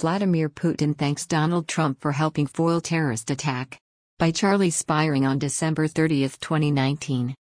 Vladimir Putin thanks Donald Trump for helping foil terrorist attack. By Charlie Spiring on December 30, 2019.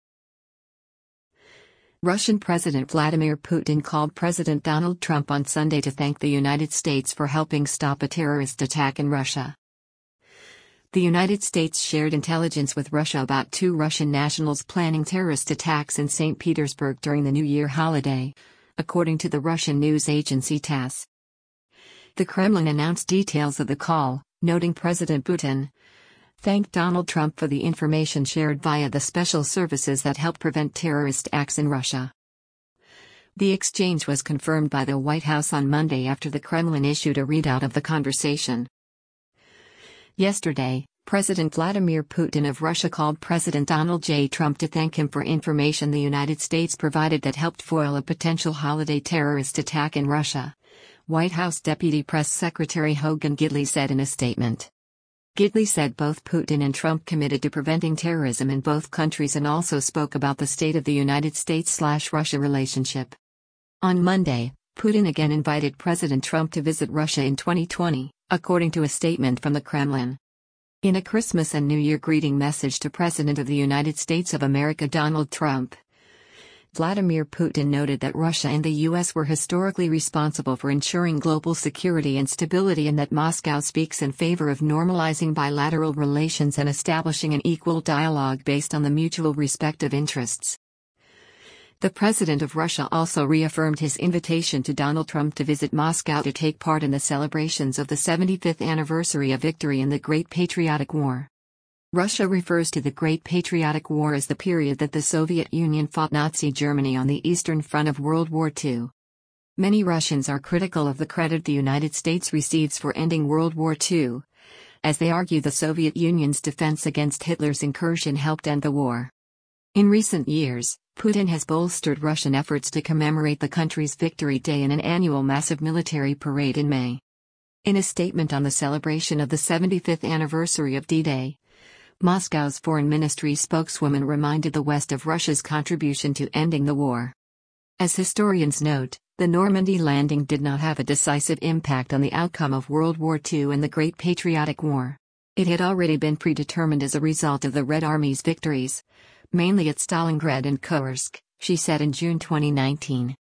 Russian President Vladimir Putin called President Donald Trump on Sunday to thank the United States for helping stop a terrorist attack in Russia. The United States shared intelligence with Russia about 2 Russian nationals planning terrorist attacks in St. Petersburg during the New Year holiday, according to the Russian news agency TASS. The Kremlin announced details of the call, noting President Putin thanked Donald Trump for the information shared via the special services that help prevent terrorist acts in Russia. The exchange was confirmed by the White House on Monday after the Kremlin issued a readout of the conversation. Yesterday, President Vladimir Putin of Russia called President Donald J. Trump to thank him for information the United States provided that helped foil a potential holiday terrorist attack in Russia, White House Deputy Press Secretary Hogan Gidley said in a statement. Gidley said both Putin and Trump committed to preventing terrorism in both countries and also spoke about the state of the United States-Russia relationship. On Monday, Putin again invited President Trump to visit Russia in 2020, according to a statement from the Kremlin. In a Christmas and New Year greeting message to President of the United States of America Donald Trump, Vladimir Putin noted that Russia and the U.S. were historically responsible for ensuring global security and stability and that Moscow speaks in favor of normalizing bilateral relations and establishing an equal dialogue based on the mutual respect of interests. The president of Russia also reaffirmed his invitation to Donald Trump to visit Moscow to take part in the celebrations of the 75th anniversary of victory in the Great Patriotic War. Russia refers to the Great Patriotic War as the period that the Soviet Union fought Nazi Germany on the Eastern Front of World War II. Many Russians are critical of the credit the United States receives for ending World War II, as they argue the Soviet Union's defense against Hitler's incursion helped end the war. In recent years, Putin has bolstered Russian efforts to commemorate the country's Victory Day in an annual massive military parade in May. In a statement on the celebration of the 75th anniversary of D-Day, Moscow's foreign ministry spokeswoman reminded the West of Russia's contribution to ending the war. As historians note, the Normandy landing did not have a decisive impact on the outcome of World War II and the Great Patriotic War. It had already been predetermined as a result of the Red Army's victories, mainly at Stalingrad and Kursk, she said in June 2019.